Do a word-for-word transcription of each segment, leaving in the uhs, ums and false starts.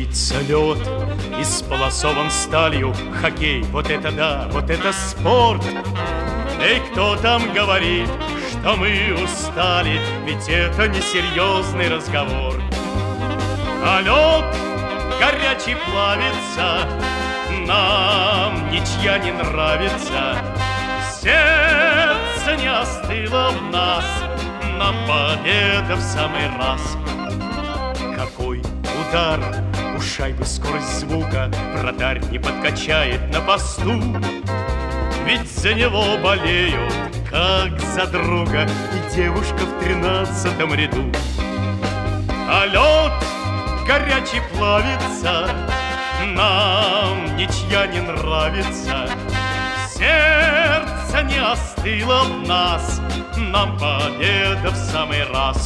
Дымится лед, исполосован сталью. Хоккей, вот это да, вот это спорт. Эй, кто там говорит, что мы устали? Ведь это несерьезный разговор. А лед горячий плавится, нам ничья не нравится. Сердце не остыло в нас, нам победа в самый раз. Какой удар, у шайбы скорость звука, вратарь не подкачает на посту. Ведь за него болею, как за друга, и девушка в тринадцатом ряду. А лед горячий плавится, нам ничья не нравится. Сердце не остыло в нас, нам победа в самый раз.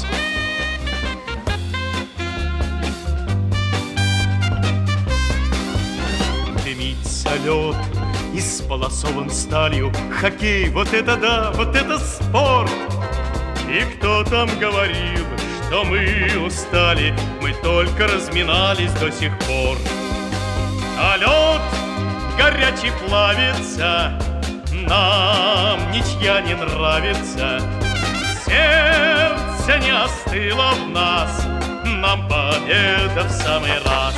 Дымится лед, исполосован сталью. Хоккей, вот это да, вот это спорт. И кто там говорил, что мы устали? Мы только разминались до сих пор. А лед горячий плавится, нам ничья не нравится. Сердце не остыло в нас, нам победа в самый раз.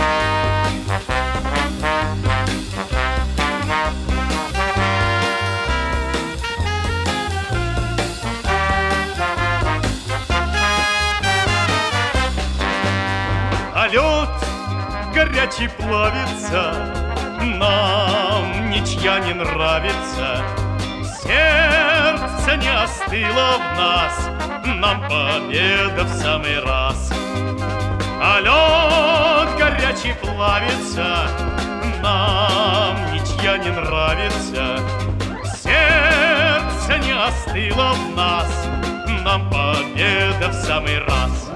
А лед горячий плавится, нам ничья не нравится. Сердце не остыло в нас, нам победа в самый раз. А лед горячий плавится, нам ничья не нравится. Сердце не остыло в нас, нам победа в самый раз.